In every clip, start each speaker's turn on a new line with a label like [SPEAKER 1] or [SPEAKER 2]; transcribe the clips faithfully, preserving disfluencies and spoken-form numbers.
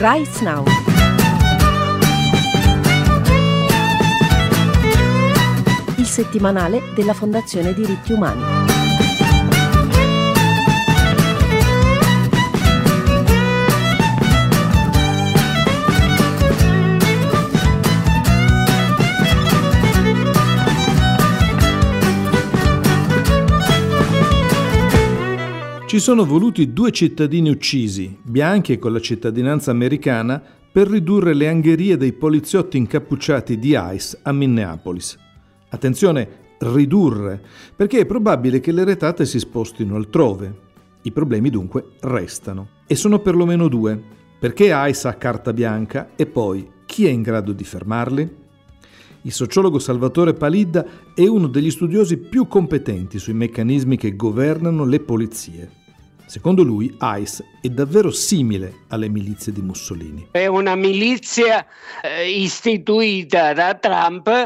[SPEAKER 1] Rights Now. Il settimanale della Fondazione Diritti Umani.
[SPEAKER 2] Ci sono voluti due cittadini uccisi, bianchi e con la cittadinanza americana, per ridurre le angherie dei poliziotti incappucciati di ICE a Minneapolis. Attenzione, ridurre, perché è probabile che le retate si spostino altrove. I problemi dunque restano. E sono perlomeno due. Perché ICE ha carta bianca e poi chi è in grado di fermarli? Il sociologo Salvatore Palidda è uno degli studiosi più competenti sui meccanismi che governano le polizie. Secondo lui, ICE è davvero simile alle milizie di Mussolini.
[SPEAKER 3] È una milizia eh, istituita da Trump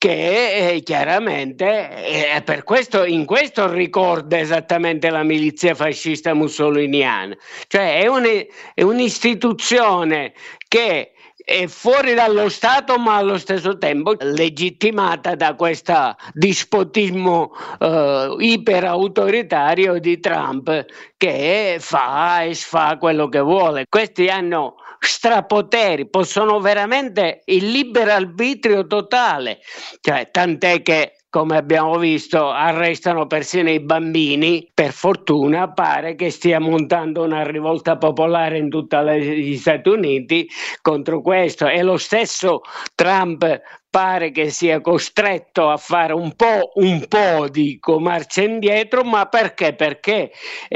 [SPEAKER 3] che eh, chiaramente eh, per questo, in questo ricorda esattamente la milizia fascista mussoliniana. Cioè è, un, è un'istituzione che è fuori dallo Stato, ma allo stesso tempo legittimata da questo dispotismo eh, iperautoritario di Trump, che fa e sfà quello che vuole. Questi hanno strapoteri, possono veramente il libero arbitrio totale, cioè, tant'è che, come abbiamo visto, arrestano persino i bambini. Per fortuna pare che stia montando una rivolta popolare in tutti gli Stati Uniti contro questo, e lo stesso Trump pare che sia costretto a fare un po', un po' dico, marcia indietro, ma perché? Perché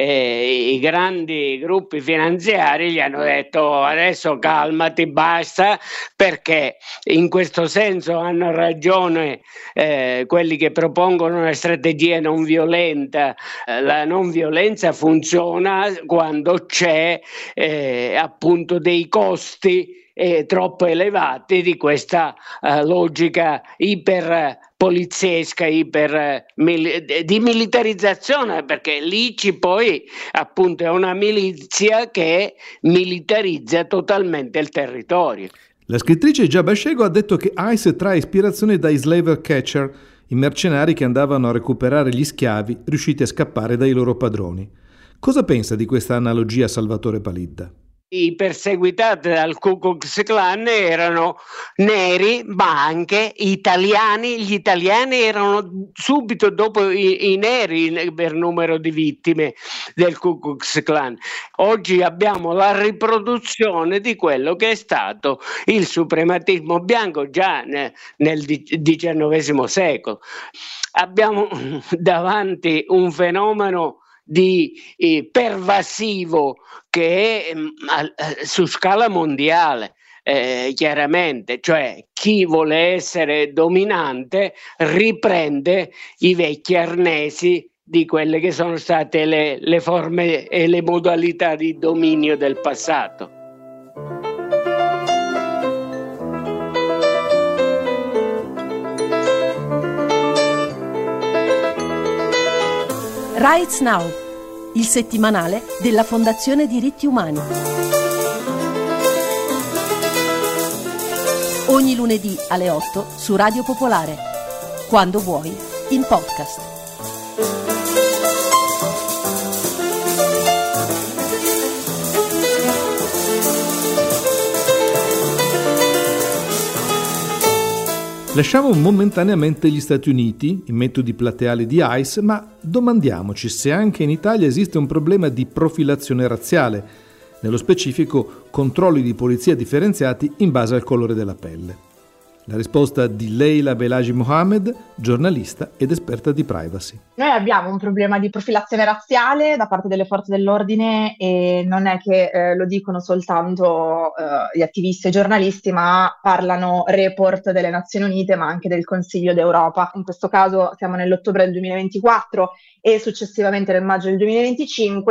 [SPEAKER 3] eh, i grandi gruppi finanziari gli hanno detto adesso calmati, basta, perché in questo senso hanno ragione eh, quelli che propongono una strategia non violenta. Eh, la non violenza funziona quando c'è eh, appunto dei costi Eh, troppo elevati di questa uh, logica iper poliziesca, iper mil- di militarizzazione, perché l'I C I poi appunto è una milizia che militarizza totalmente il territorio.
[SPEAKER 2] La scrittrice Giaba Scego ha detto che ICE trae ispirazione dai slaver catcher, i mercenari che andavano a recuperare gli schiavi riusciti a scappare dai loro padroni. Cosa pensa di questa analogia Salvatore Palidda?
[SPEAKER 3] I perseguitati dal Ku Klux Klan erano neri, ma anche italiani. Gli italiani erano subito dopo i, i neri per numero di vittime del Ku Klux Klan. Oggi abbiamo la riproduzione di quello che è stato il suprematismo bianco già ne, nel diciannovesimo secolo. Abbiamo davanti un fenomeno di eh, pervasivo che è eh, su scala mondiale, eh, chiaramente, cioè chi vuole essere dominante riprende i vecchi arnesi di quelle che sono state le, le forme e le modalità di dominio del passato.
[SPEAKER 1] Rights Now, il settimanale della Fondazione Diritti Umani. Ogni lunedì alle otto su Radio Popolare. Quando vuoi, in podcast.
[SPEAKER 2] Lasciamo momentaneamente gli Stati Uniti, i metodi plateali di ICE, ma domandiamoci se anche in Italia esiste un problema di profilazione razziale, nello specifico controlli di polizia differenziati in base al colore della pelle. La risposta di Leila Belagi Mohamed, giornalista ed esperta di privacy.
[SPEAKER 4] Noi abbiamo un problema di profilazione razziale da parte delle forze dell'ordine, e non è che eh, lo dicono soltanto eh, gli attivisti e giornalisti, ma parlano report delle Nazioni Unite, ma anche del Consiglio d'Europa. In questo caso siamo nell'ottobre del duemilaventiquattro e successivamente nel maggio del duemilaventicinque.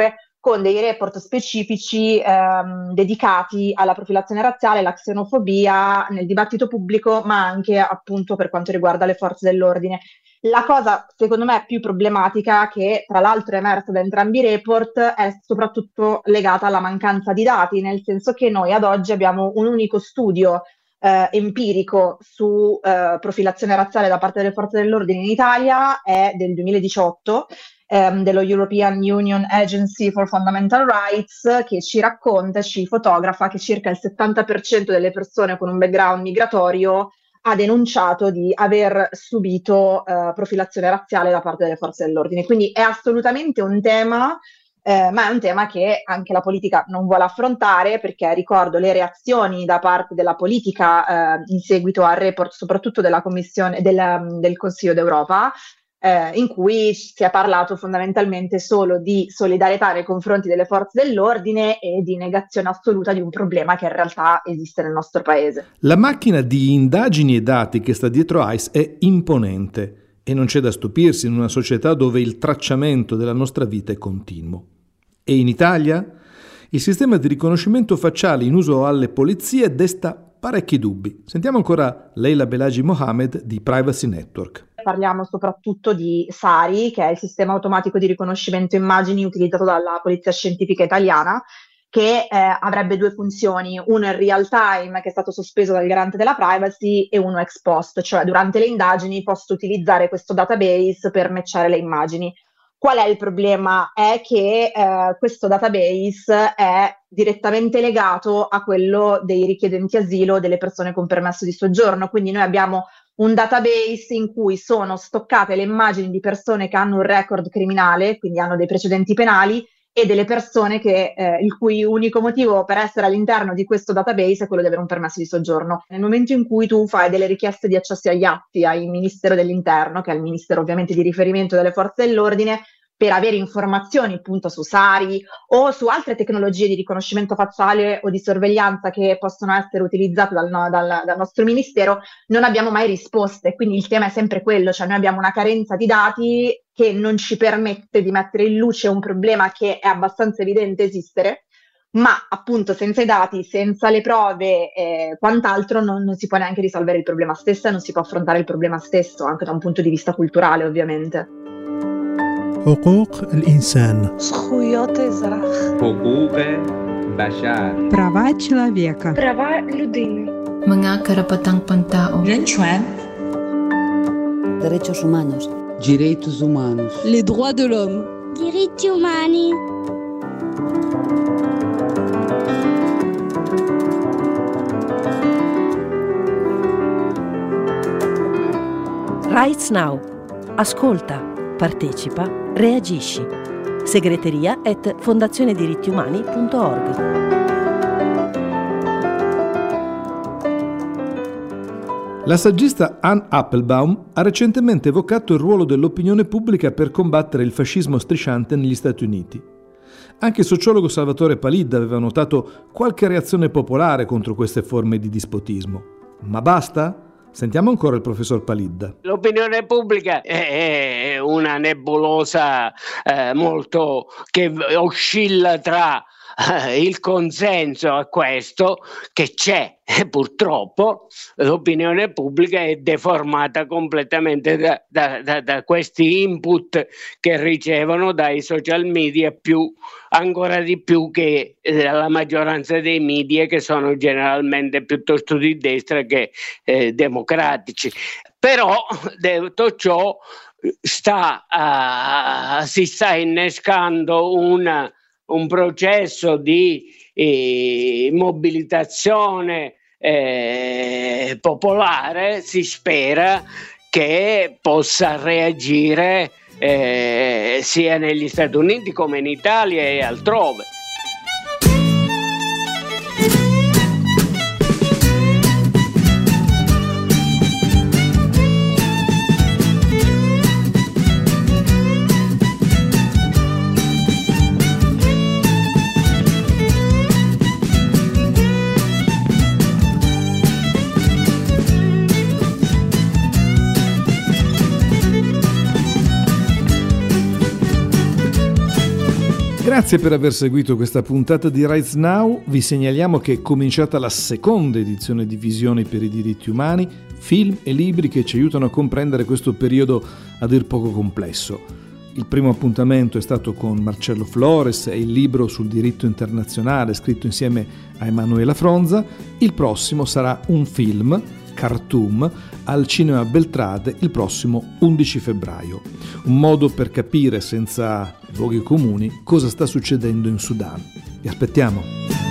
[SPEAKER 4] con dei report specifici ehm, dedicati alla profilazione razziale, alla xenofobia nel dibattito pubblico, ma anche appunto per quanto riguarda le forze dell'ordine. La cosa secondo me più problematica, che tra l'altro è emersa da entrambi i report, è soprattutto legata alla mancanza di dati, nel senso che noi ad oggi abbiamo un unico studio eh, empirico su eh, profilazione razziale da parte delle forze dell'ordine in Italia, è del duemiladiciotto, ehm, dello European Union Agency for Fundamental Rights, che ci racconta, ci fotografa che circa il settanta per cento delle persone con un background migratorio ha denunciato di aver subito eh, profilazione razziale da parte delle forze dell'ordine. Quindi è assolutamente un tema, eh, ma è un tema che anche la politica non vuole affrontare, perché ricordo le reazioni da parte della politica eh, in seguito al report, soprattutto della Commissione del, del Consiglio d'Europa, Eh, in cui si è parlato fondamentalmente solo di solidarietà nei confronti delle forze dell'ordine e di negazione assoluta di un problema che in realtà esiste nel nostro paese.
[SPEAKER 2] La macchina di indagini e dati che sta dietro I C E è imponente e non c'è da stupirsi in una società dove il tracciamento della nostra vita è continuo. E in Italia? Il sistema di riconoscimento facciale in uso alle polizie desta parecchi dubbi. Sentiamo ancora Leila Belagi Mohamed di Privacy Network.
[SPEAKER 4] Parliamo soprattutto di SARI, che è il sistema automatico di riconoscimento immagini utilizzato dalla Polizia Scientifica Italiana, che eh, avrebbe due funzioni, uno in real time, che è stato sospeso dal garante della privacy, e uno ex post, cioè durante le indagini posso utilizzare questo database per matchare le immagini. Qual è il problema? È che eh, questo database è direttamente legato a quello dei richiedenti asilo, delle persone con permesso di soggiorno, quindi noi abbiamo un database in cui sono stoccate le immagini di persone che hanno un record criminale, quindi hanno dei precedenti penali, e delle persone che, eh, il cui unico motivo per essere all'interno di questo database è quello di avere un permesso di soggiorno. Nel momento in cui tu fai delle richieste di accesso agli atti al Ministero dell'Interno, che è il Ministero ovviamente di riferimento delle forze dell'ordine, per avere informazioni appunto su SARI o su altre tecnologie di riconoscimento facciale o di sorveglianza che possono essere utilizzate dal, dal, dal nostro Ministero, non abbiamo mai risposte. Quindi il tema è sempre quello, cioè noi abbiamo una carenza di dati che non ci permette di mettere in luce un problema che è abbastanza evidente esistere, ma appunto senza i dati, senza le prove e quant'altro non, non si può neanche risolvere il problema stesso e non si può affrontare il problema stesso, anche da un punto di vista culturale ovviamente.
[SPEAKER 5] حقوق الإنسان
[SPEAKER 6] זכויות האזרח
[SPEAKER 7] حقوق بشر
[SPEAKER 6] права человека
[SPEAKER 8] права людини
[SPEAKER 9] mga karapatang-pantao
[SPEAKER 6] 人权
[SPEAKER 10] derechos humanos
[SPEAKER 11] direitos humanos
[SPEAKER 6] les droits de l'homme
[SPEAKER 8] diritti umani.
[SPEAKER 1] Rights Now. Ascolta, partecipa, reagisci. Segreteria at fondazionediritti-umani punto org.
[SPEAKER 2] La saggista Anne Applebaum ha recentemente evocato il ruolo dell'opinione pubblica per combattere il fascismo strisciante negli Stati Uniti. Anche il sociologo Salvatore Palidda aveva notato qualche reazione popolare contro queste forme di dispotismo. Ma basta? Sentiamo ancora il professor Palidda.
[SPEAKER 3] L'opinione pubblica è una nebulosa eh, molto che oscilla tra eh, il consenso a questo, che c'è eh, purtroppo. L'opinione pubblica è deformata completamente da, da, da, da questi input che ricevono dai social media, più ancora di più che la maggioranza dei media, che sono generalmente piuttosto di destra che eh, democratici. Però detto ciò sta, uh, si sta innescando un, un processo di eh, mobilitazione eh, popolare, si spera, che possa reagire Eh, sia negli Stati Uniti come in Italia e altrove.
[SPEAKER 2] Grazie per aver seguito questa puntata di Rights Now. Vi segnaliamo che è cominciata la seconda edizione di Visioni per i diritti umani, film e libri che ci aiutano a comprendere questo periodo a dir poco complesso. Il primo appuntamento è stato con Marcello Flores e il libro sul diritto internazionale scritto insieme a Emanuela Fronza. Il prossimo sarà un film, Khartoum, al Cinema Beltrade il prossimo undici febbraio. Un modo per capire senza luoghi comuni cosa sta succedendo in Sudan. Vi aspettiamo!